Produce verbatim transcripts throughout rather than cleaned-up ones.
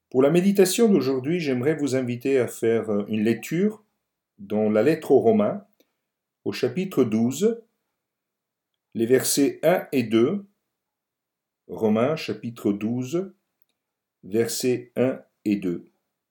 Pour la méditation d'aujourd'hui, j'aimerais vous inviter à faire euh, une lecture dans la lettre aux Romains, au chapitre douze, les versets un et deux. Romains, chapitre douze, versets un et deux.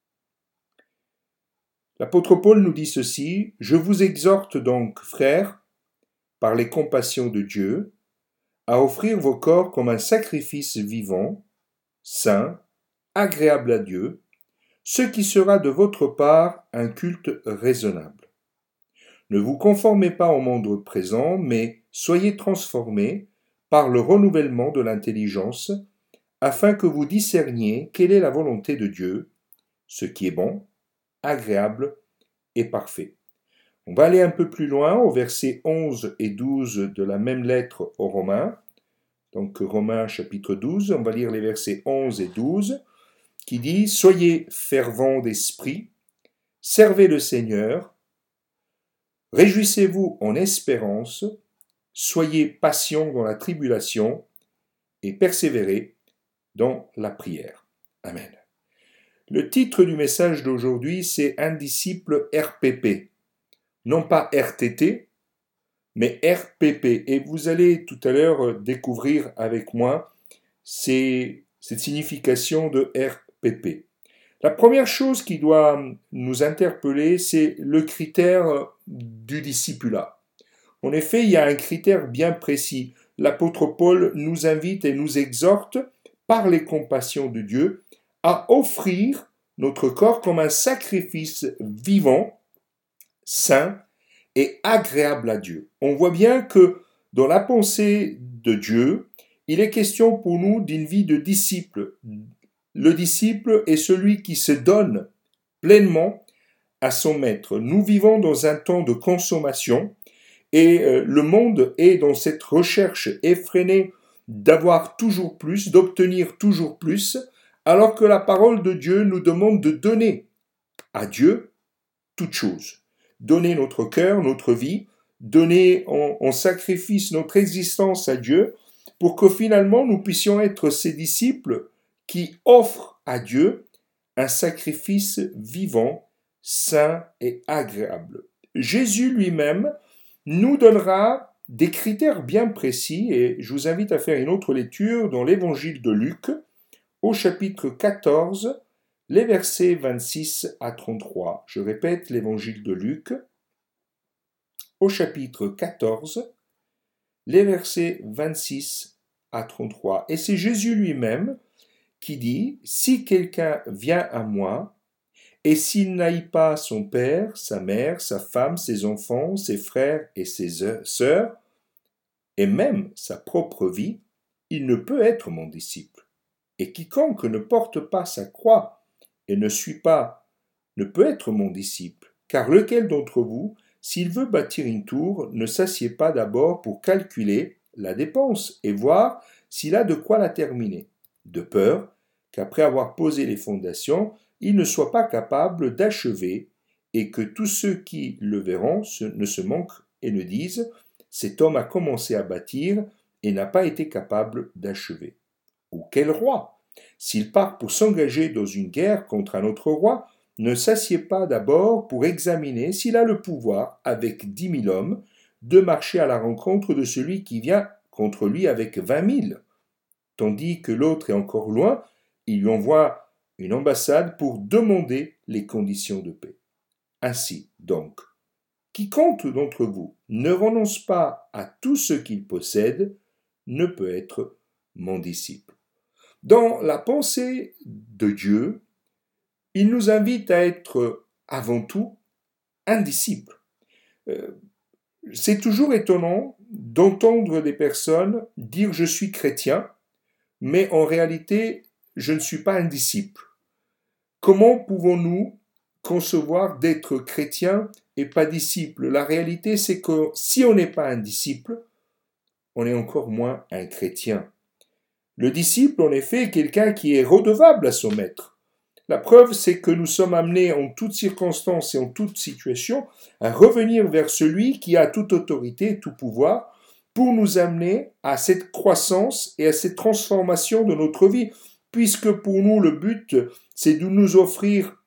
L'apôtre Paul nous dit ceci: « Je vous exhorte donc, frères, par les compassions de Dieu, à offrir vos corps comme un sacrifice vivant, saint, agréable à Dieu, ce qui sera de votre part un culte raisonnable. Ne vous conformez pas au monde présent, mais soyez transformés par le renouvellement de l'intelligence, afin que vous discerniez quelle est la volonté de Dieu, ce qui est bon, agréable et parfait. » On va aller un peu plus loin au verset onze et douze de la même lettre aux Romains. Donc Romains chapitre douze, on va lire les versets onze et douze, qui dit « Soyez fervents d'esprit, servez le Seigneur, réjouissez-vous en espérance, soyez patients dans la tribulation et persévérez dans la prière. » Amen. Le titre du message d'aujourd'hui, c'est « Un disciple R P P ». Non pas R T T, mais R P P. Et vous allez tout à l'heure découvrir avec moi ces, cette signification de R P P. La première chose qui doit nous interpeller, c'est le critère du discipulat. En effet, il y a un critère bien précis. L'apôtre Paul nous invite et nous exhorte, par les compassions de Dieu, à offrir notre corps comme un sacrifice vivant, saint et agréable à Dieu. On voit bien que dans la pensée de Dieu, il est question pour nous d'une vie de disciple. Le disciple est celui qui se donne pleinement à son maître. Nous vivons dans un temps de consommation et le monde est dans cette recherche effrénée d'avoir toujours plus, d'obtenir toujours plus, alors que la parole de Dieu nous demande de donner à Dieu toutes choses. Donner notre cœur, notre vie, donner en, en sacrifice notre existence à Dieu pour que finalement nous puissions être ses disciples qui offrent à Dieu un sacrifice vivant, saint et agréable. Jésus lui-même nous donnera des critères bien précis et je vous invite à faire une autre lecture dans l'évangile de Luc au chapitre quatorze, les versets vingt-six à trente-trois. Je répète, l'évangile de Luc, au chapitre quatorze, les versets vingt-six à trente-trois. Et c'est Jésus lui-même qui dit « Si quelqu'un vient à moi, et s'il n'haït pas son père, sa mère, sa femme, ses enfants, ses frères et ses sœurs, et même sa propre vie, il ne peut être mon disciple. Et quiconque ne porte pas sa croix et ne suit pas, ne peut être mon disciple. Car lequel d'entre vous, s'il veut bâtir une tour, ne s'assied pas d'abord pour calculer la dépense et voir s'il a de quoi la terminer, de peur qu'après avoir posé les fondations, il ne soit pas capable d'achever et que tous ceux qui le verront ne se manquent et ne disent « Cet homme a commencé à bâtir et n'a pas été capable d'achever. » Ou quel roi, s'il part pour s'engager dans une guerre contre un autre roi, ne s'assied pas d'abord pour examiner s'il a le pouvoir, avec dix mille hommes, de marcher à la rencontre de celui qui vient contre lui avec vingt mille. Tandis que l'autre est encore loin, il lui envoie une ambassade pour demander les conditions de paix. Ainsi, donc, quiconque d'entre vous ne renonce pas à tout ce qu'il possède ne peut être mon disciple. Dans la pensée de Dieu, il nous invite à être avant tout un disciple. Euh, c'est toujours étonnant d'entendre des personnes dire « je suis chrétien », mais en réalité, je ne suis pas un disciple. Comment pouvons-nous concevoir d'être chrétien et pas disciple? La réalité, c'est que si on n'est pas un disciple, on est encore moins un chrétien. Le disciple, en effet, est quelqu'un qui est redevable à son maître. La preuve, c'est que nous sommes amenés en toutes circonstances et en toute situation à revenir vers celui qui a toute autorité et tout pouvoir pour nous amener à cette croissance et à cette transformation de notre vie, puisque pour nous le but, c'est de nous offrir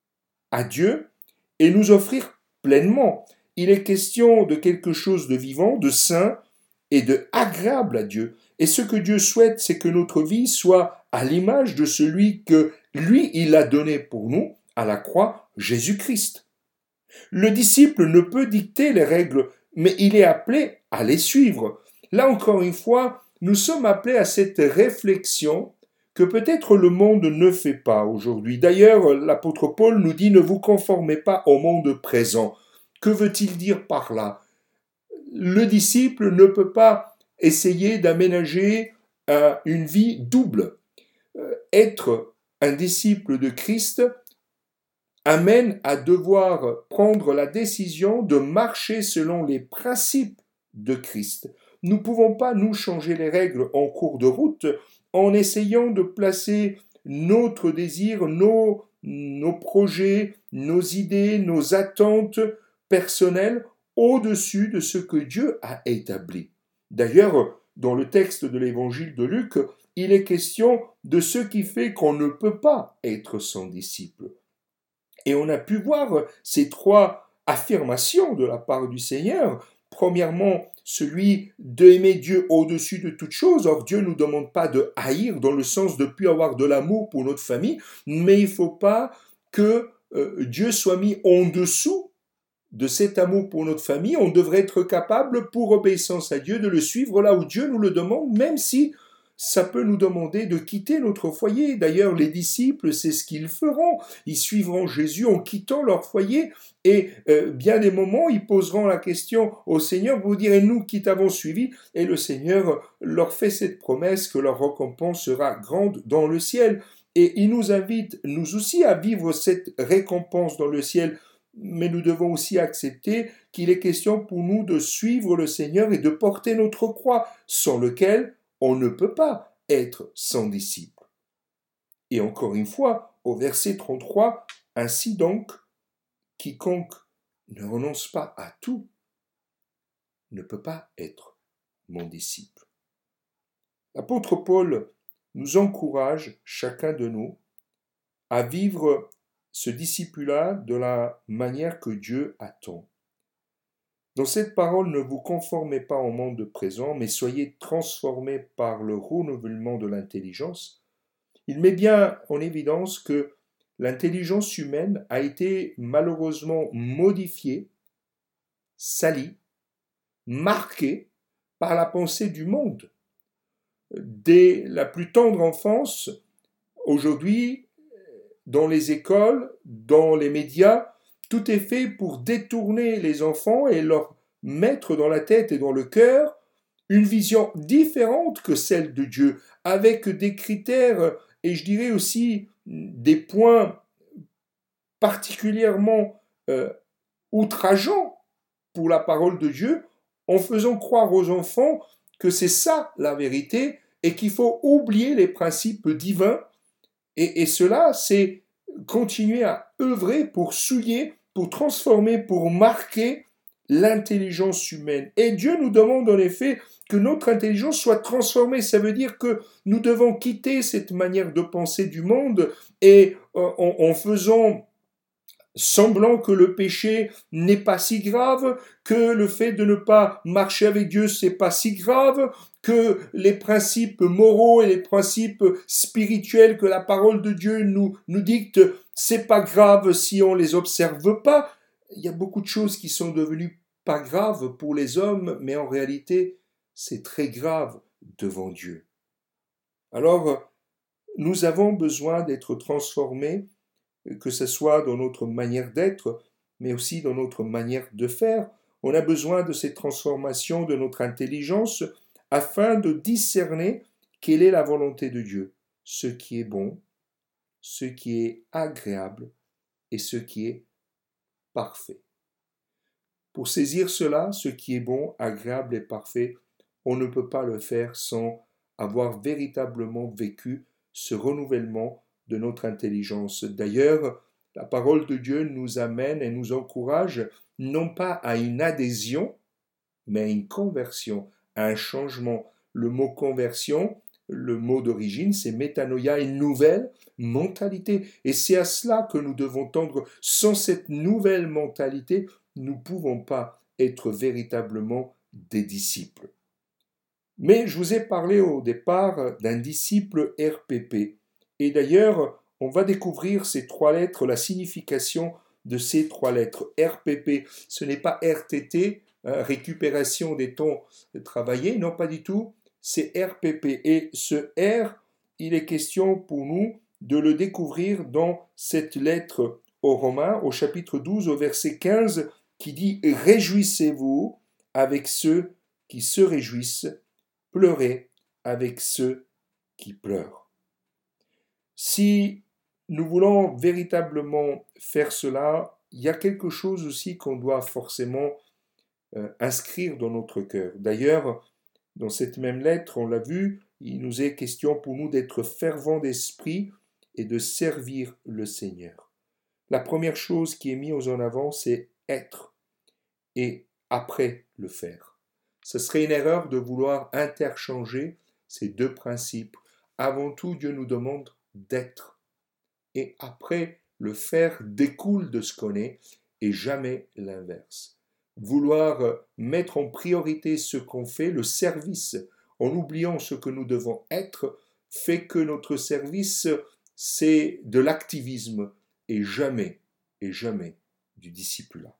à Dieu et nous offrir pleinement. Il est question de quelque chose de vivant, de saint et de agréable à Dieu. Et ce que Dieu souhaite, c'est que notre vie soit à l'image de celui que lui, il a donné pour nous à la croix, Jésus-Christ. Le disciple ne peut dicter les règles, mais il est appelé à les suivre. Là encore une fois, nous sommes appelés à cette réflexion que peut-être le monde ne fait pas aujourd'hui. D'ailleurs, l'apôtre Paul nous dit « Ne vous conformez pas au monde présent ». Que veut-il dire par là? Le disciple ne peut pas essayer d'aménager euh, une vie double. Euh, être un disciple de Christ amène à devoir prendre la décision de marcher selon les principes de Christ. Nous ne pouvons pas nous changer les règles en cours de route en essayant de placer notre désir, nos, nos projets, nos idées, nos attentes personnelles au-dessus de ce que Dieu a établi. D'ailleurs, dans le texte de l'évangile de Luc, il est question de ce qui fait qu'on ne peut pas être son disciple. Et on a pu voir ces trois affirmations de la part du Seigneur. Premièrement, celui d'aimer Dieu au-dessus de toute chose. Or, Dieu ne nous demande pas de haïr dans le sens de plus avoir de l'amour pour notre famille, mais il ne faut pas que euh, Dieu soit mis en dessous de cet amour pour notre famille. On devrait être capable, pour obéissance à Dieu, de le suivre là où Dieu nous le demande, même si ça peut nous demander de quitter notre foyer. D'ailleurs, les disciples, c'est ce qu'ils feront. Ils suivront Jésus en quittant leur foyer et euh, bien des moments, ils poseront la question au Seigneur, vous direz, nous qui t'avons suivi, et le Seigneur leur fait cette promesse que leur récompense sera grande dans le ciel. Et il nous invite, nous aussi, à vivre cette récompense dans le ciel, mais nous devons aussi accepter qu'il est question pour nous de suivre le Seigneur et de porter notre croix, sans lequel on ne peut pas être son disciple. Et encore une fois, au verset trente-trois, ainsi donc, quiconque ne renonce pas à tout ne peut pas être mon disciple. L'apôtre Paul nous encourage, chacun de nous, à vivre ce disciple-là de la manière que Dieu attend. Dans cette parole, ne vous conformez pas au monde présent, mais soyez transformés par le renouvellement de l'intelligence. Il met bien en évidence que l'intelligence humaine a été malheureusement modifiée, salie, marquée par la pensée du monde. Dès la plus tendre enfance, aujourd'hui, dans les écoles, dans les médias, tout est fait pour détourner les enfants et leur mettre dans la tête et dans le cœur une vision différente que celle de Dieu, avec des critères et je dirais aussi des points particulièrement euh, outrageants pour la parole de Dieu, en faisant croire aux enfants que c'est ça la vérité et qu'il faut oublier les principes divins. Et, et cela, c'est continuer à œuvrer pour souiller, pour transformer, pour marquer l'intelligence humaine. Et Dieu nous demande en effet que notre intelligence soit transformée. Ça veut dire que nous devons quitter cette manière de penser du monde et euh, en, en faisant semblant que le péché n'est pas si grave, que le fait de ne pas marcher avec Dieu c'est pas si grave, que les principes moraux et les principes spirituels que la parole de Dieu nous, nous dicte, c'est pas grave si on les observe pas. Il y a beaucoup de choses qui sont devenues pas graves pour les hommes, mais en réalité, c'est très grave devant Dieu. Alors, nous avons besoin d'être transformés, que ce soit dans notre manière d'être, mais aussi dans notre manière de faire. On a besoin de cette transformation de notre intelligence afin de discerner quelle est la volonté de Dieu, ce qui est bon, ce qui est agréable et ce qui est parfait. Pour saisir cela, ce qui est bon, agréable et parfait, on ne peut pas le faire sans avoir véritablement vécu ce renouvellement de notre intelligence. D'ailleurs, la parole de Dieu nous amène et nous encourage non pas à une adhésion, mais à une conversion, à un changement. Le mot conversion, le mot d'origine, c'est métanoïa, une nouvelle mentalité. Et c'est à cela que nous devons tendre. Sans cette nouvelle mentalité, nous ne pouvons pas être véritablement des disciples. Mais je vous ai parlé au départ d'un disciple R P P. Et d'ailleurs, on va découvrir ces trois lettres, la signification de ces trois lettres. R P P, ce n'est pas R T T, hein, récupération des temps travaillés, non pas du tout, c'est R P P. Et ce R, il est question pour nous de le découvrir dans cette lettre aux Romains, au chapitre douze, au verset quinze, qui dit « Réjouissez-vous avec ceux qui se réjouissent, pleurez avec ceux qui pleurent. » Si nous voulons véritablement faire cela, il y a quelque chose aussi qu'on doit forcément euh, inscrire dans notre cœur. D'ailleurs, dans cette même lettre, on l'a vu, il nous est question pour nous d'être fervents d'esprit et de servir le Seigneur. La première chose qui est mise en avant, c'est être et après le faire. Ce serait une erreur de vouloir interchanger ces deux principes. Avant tout, Dieu nous demande d'être. Et après, le faire découle de ce qu'on est et jamais l'inverse. Vouloir mettre en priorité ce qu'on fait, le service, en oubliant ce que nous devons être, fait que notre service, c'est de l'activisme et jamais, et jamais du discipulat.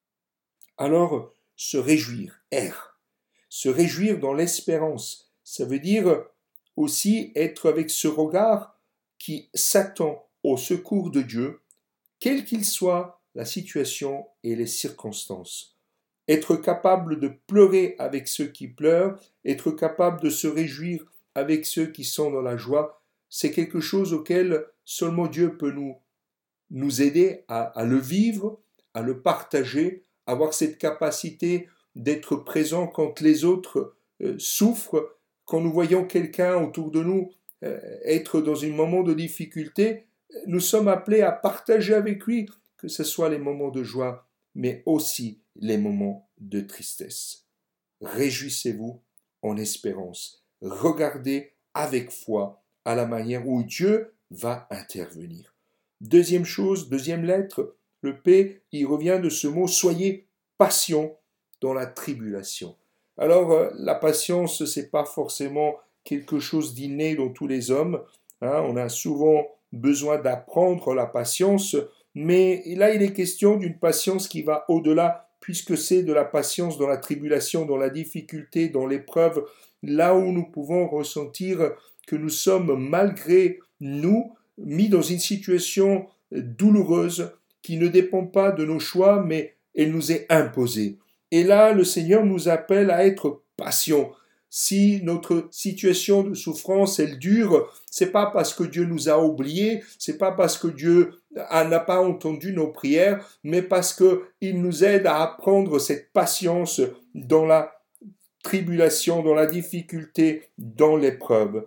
Alors, se réjouir, R. Se réjouir dans l'espérance, ça veut dire aussi être avec ce regard qui s'attend au secours de Dieu, quelle qu'il soit la situation et les circonstances. Être capable de pleurer avec ceux qui pleurent, être capable de se réjouir avec ceux qui sont dans la joie, c'est quelque chose auquel seulement Dieu peut nous, nous aider à, à le vivre, à le partager, avoir cette capacité d'être présent quand les autres euh, souffrent, quand nous voyons quelqu'un autour de nous euh, être dans un moment de difficulté, nous sommes appelés à partager avec lui, que ce soit les moments de joie, mais aussi les moments de tristesse. Réjouissez-vous en espérance. Regardez avec foi à la manière où Dieu va intervenir. Deuxième chose, deuxième lettre, le P, il revient de ce mot « soyez patient dans la tribulation ». Alors, la patience, ce n'est pas forcément quelque chose d'inné dans tous les hommes. Hein, on a souvent besoin d'apprendre la patience, mais là, il est question d'une patience qui va au-delà, puisque c'est de la patience dans la tribulation, dans la difficulté, dans l'épreuve, là où nous pouvons ressentir que nous sommes, malgré nous, mis dans une situation douloureuse qui ne dépend pas de nos choix, mais elle nous est imposée. Et là, le Seigneur nous appelle à être patients. Si notre situation de souffrance, elle dure, c'est pas parce que Dieu nous a oubliés, c'est pas parce que Dieu n'a pas entendu nos prières, mais parce que il nous aide à apprendre cette patience dans la tribulation, dans la difficulté, dans l'épreuve.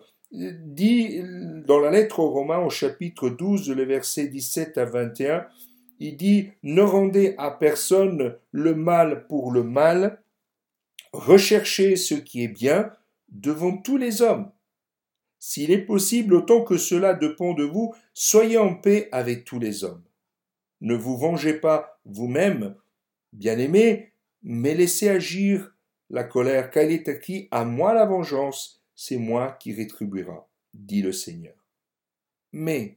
Dit dans la lettre aux Romains au chapitre douze, le verset dix-sept à vingt et un, il dit « Ne rendez à personne le mal pour le mal, recherchez ce qui est bien devant tous les hommes. S'il est possible, autant que cela dépend de vous, soyez en paix avec tous les hommes. Ne vous vengez pas vous-même, bien-aimés, mais laissez agir la colère, car il est acquis à moi la vengeance, c'est moi qui rétribuera, dit le Seigneur. Mais,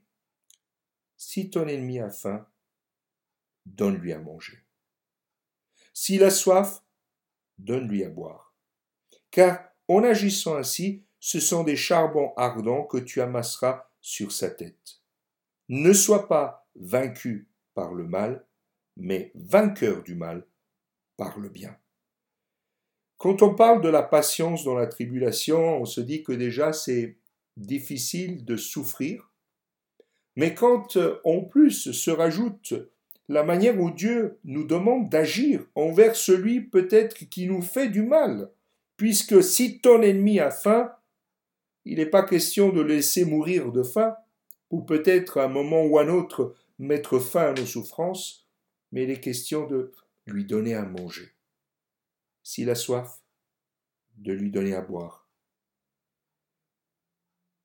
si ton ennemi a faim, donne-lui à manger. S'il a soif, donne-lui à boire. Car en agissant ainsi, ce sont des charbons ardents que tu amasseras sur sa tête. Ne sois pas vaincu par le mal, mais vainqueur du mal par le bien. Quand on parle de la patience dans la tribulation, on se dit que déjà c'est difficile de souffrir, mais quand en plus se rajoute la manière où Dieu nous demande d'agir envers celui peut-être qui nous fait du mal, puisque si ton ennemi a faim, il n'est pas question de le laisser mourir de faim, ou peut-être à un moment ou à un autre mettre fin à nos souffrances, mais il est question de lui donner à manger. S'il a soif, de lui donner à boire.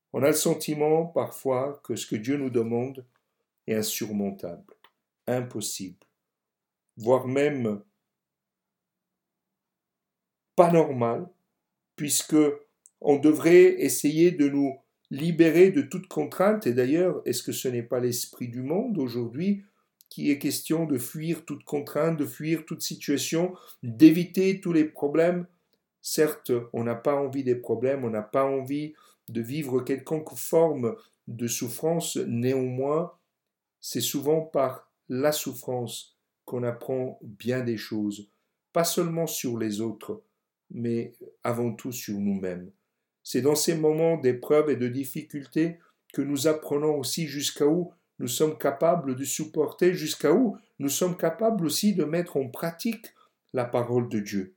On a le sentiment parfois que ce que Dieu nous demande est insurmontable, impossible, voire même pas normal, puisque on devrait essayer de nous libérer de toute contrainte. Et d'ailleurs, est-ce que ce n'est pas l'esprit du monde aujourd'hui qui est question de fuir toute contrainte, de fuir toute situation, d'éviter tous les problèmes? Certes, on n'a pas envie des problèmes, on n'a pas envie de vivre quelconque forme de souffrance. Néanmoins, c'est souvent par la souffrance qu'on apprend bien des choses, pas seulement sur les autres, mais avant tout sur nous-mêmes. C'est dans ces moments d'épreuve et de difficulté que nous apprenons aussi jusqu'à où nous sommes capables de supporter, jusqu'à où nous sommes capables aussi de mettre en pratique la parole de Dieu.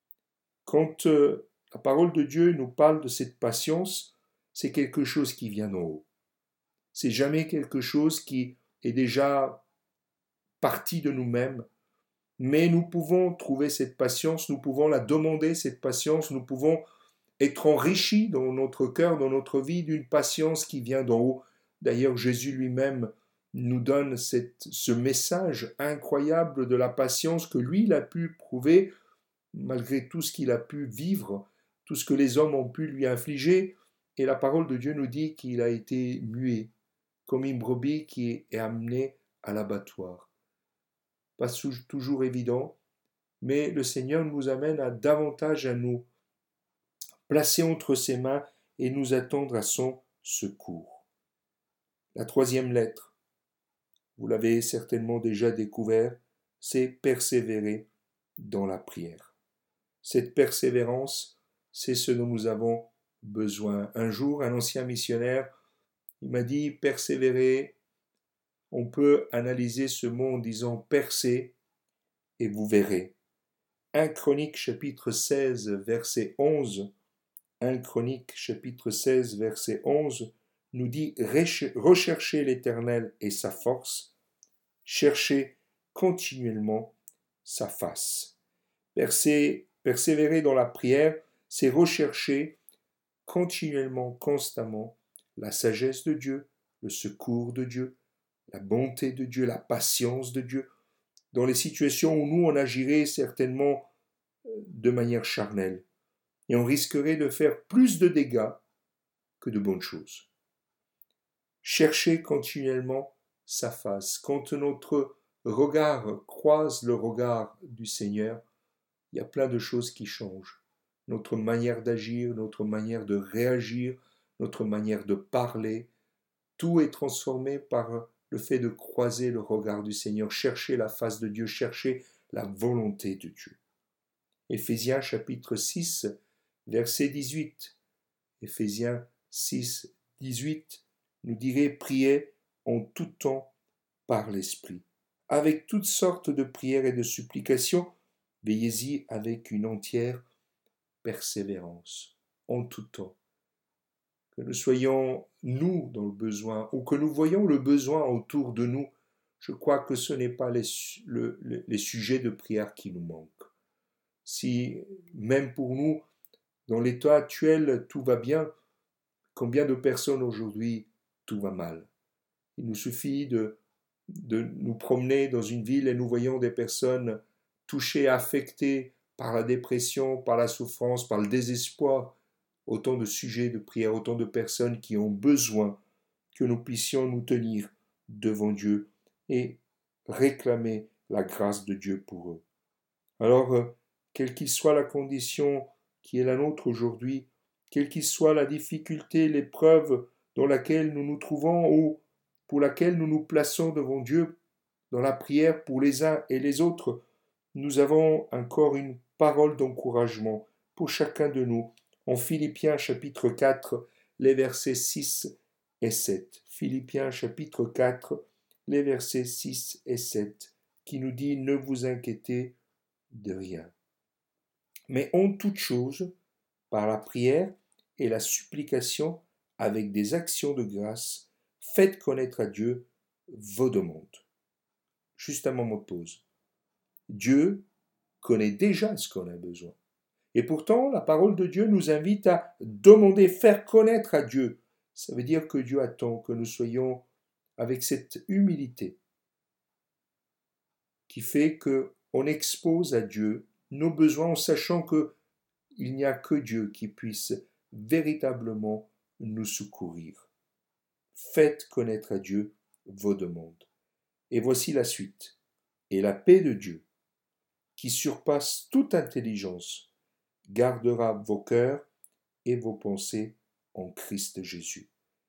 Quand euh, la parole de Dieu nous parle de cette patience, c'est quelque chose qui vient d'en haut. C'est jamais quelque chose qui est déjà parti de nous-mêmes, mais nous pouvons trouver cette patience, nous pouvons la demander, cette patience, nous pouvons être enrichis dans notre cœur, dans notre vie, d'une patience qui vient d'en haut. D'ailleurs, Jésus lui-même nous donne cette, ce message incroyable de la patience que lui, il a pu prouver, malgré tout ce qu'il a pu vivre, tout ce que les hommes ont pu lui infliger. Et la parole de Dieu nous dit qu'il a été muet, comme une brebis qui est amenée à l'abattoir. Pas toujours évident, mais le Seigneur nous amène à davantage à nous placer entre ses mains et nous attendre à son secours. La troisième lettre, vous l'avez certainement déjà découvert, c'est persévérer dans la prière. Cette persévérance, c'est ce dont nous avons besoin. Un jour, un ancien missionnaire, il m'a dit persévérer. On peut analyser ce mot en disant percez et vous verrez. un Chronique chapitre seize verset onze, un Chronique chapitre seize verset onze nous dit recherchez l'Éternel et sa force, cherchez continuellement sa face. Persé, persévérer dans la prière, c'est rechercher continuellement, constamment la sagesse de Dieu, le secours de Dieu, la bonté de Dieu, la patience de Dieu, dans les situations où nous, on agirait certainement de manière charnelle, et on risquerait de faire plus de dégâts que de bonnes choses. Cherchez continuellement sa face. Quand notre regard croise le regard du Seigneur, il y a plein de choses qui changent. Notre manière d'agir, notre manière de réagir, notre manière de parler, tout est transformé par le fait de croiser le regard du Seigneur, chercher la face de Dieu, chercher la volonté de Dieu. Éphésiens chapitre six, verset dix-huit. Éphésiens six, dix-huit nous dirait priez en tout temps par l'Esprit, avec toutes sortes de prières et de supplications, veillez-y avec une entière persévérance, en tout temps. Que nous soyons, nous, dans le besoin, ou que nous voyons le besoin autour de nous, je crois que ce n'est pas les, le, les sujets de prière qui nous manquent. Si, même pour nous, dans l'état actuel, tout va bien, combien de personnes aujourd'hui, tout va mal? Il nous suffit de, de nous promener dans une ville et nous voyons des personnes touchées, affectées par la dépression, par la souffrance, par le désespoir. Autant de sujets de prière, autant de personnes qui ont besoin que nous puissions nous tenir devant Dieu et réclamer la grâce de Dieu pour eux. Alors, quelle qu'il soit la condition qui est la nôtre aujourd'hui, quelle qu'il soit la difficulté, l'épreuve dans laquelle nous nous trouvons ou pour laquelle nous nous plaçons devant Dieu dans la prière pour les uns et les autres, nous avons encore une parole d'encouragement pour chacun de nous en Philippiens chapitre quatre, les versets six et sept. Philippiens chapitre quatre, les versets six et sept, qui nous dit « Ne vous inquiétez de rien. Mais en toute chose, par la prière et la supplication, avec des actions de grâce, faites connaître à Dieu vos demandes. » Juste un moment de pause. Dieu connaît déjà ce qu'on a besoin. Et pourtant, la parole de Dieu nous invite à demander, faire connaître à Dieu Ça veut dire que Dieu attend que nous soyons avec cette humilité qui fait qu'on expose à Dieu nos besoins en sachant qu'il n'y a que Dieu qui puisse véritablement nous secourir. Faites connaître à Dieu vos demandes. Et voici la suite. Et la paix de Dieu, qui surpasse toute intelligence, gardera vos cœurs et vos pensées en Christ Jésus.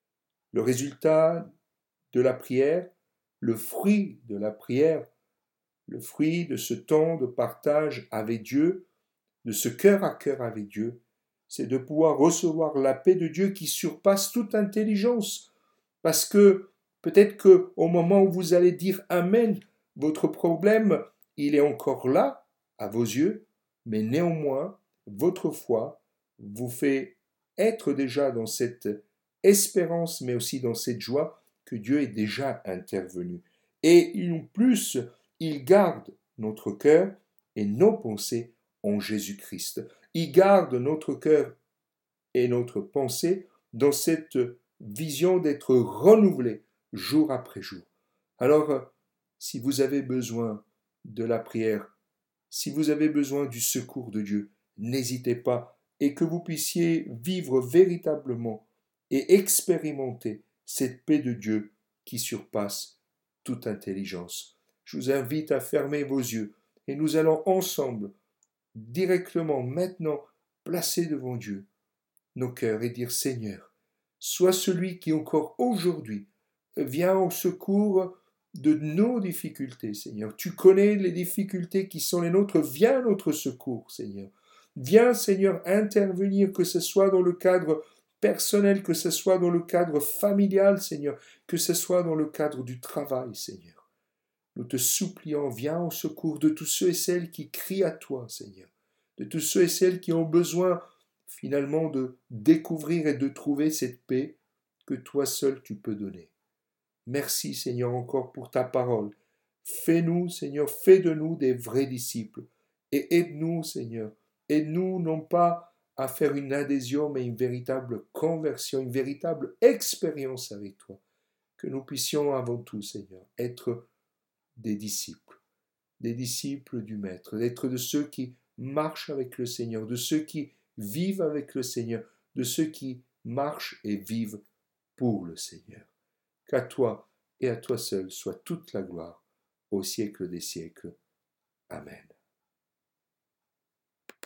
Le résultat de la prière, le fruit de la prière, le fruit de ce temps de partage avec Dieu, de ce cœur à cœur avec Dieu, c'est de pouvoir recevoir la paix de Dieu qui surpasse toute intelligence. Parce que peut-être qu'au moment où vous allez dire Amen, votre problème, il est encore là, à vos yeux, mais néanmoins, votre foi vous fait être déjà dans cette espérance, mais aussi dans cette joie que Dieu est déjà intervenu. Et en plus, il garde notre cœur et nos pensées en Jésus-Christ. Il garde notre cœur et notre pensée dans cette vision d'être renouvelé jour après jour. Alors, si vous avez besoin de la prière, si vous avez besoin du secours de Dieu, n'hésitez pas et que vous puissiez vivre véritablement et expérimenter cette paix de Dieu qui surpasse toute intelligence. Je vous invite à fermer vos yeux et nous allons ensemble, directement maintenant, placer devant Dieu nos cœurs et dire Seigneur, sois celui qui encore aujourd'hui vient au secours de nos difficultés, Seigneur. Tu connais les difficultés qui sont les nôtres. Viens à notre secours, Seigneur. Viens, Seigneur, intervenir, que ce soit dans le cadre personnel, que ce soit dans le cadre familial, Seigneur, que ce soit dans le cadre du travail, Seigneur. Nous te supplions, viens au secours de tous ceux et celles qui crient à toi, Seigneur, de tous ceux et celles qui ont besoin finalement de découvrir et de trouver cette paix que toi seul tu peux donner. Merci Seigneur encore pour ta parole. Fais-nous Seigneur, fais de nous des vrais disciples et aide-nous Seigneur. Aide-nous non pas à faire une adhésion mais une véritable conversion, une véritable expérience avec toi. Que nous puissions avant tout Seigneur être des disciples, des disciples du Maître, d'être de ceux qui marchent avec le Seigneur, de ceux qui vivent avec le Seigneur, de ceux qui marchent et vivent pour le Seigneur. Qu'à toi et à toi seul soit toute la gloire au siècle des siècles. Amen.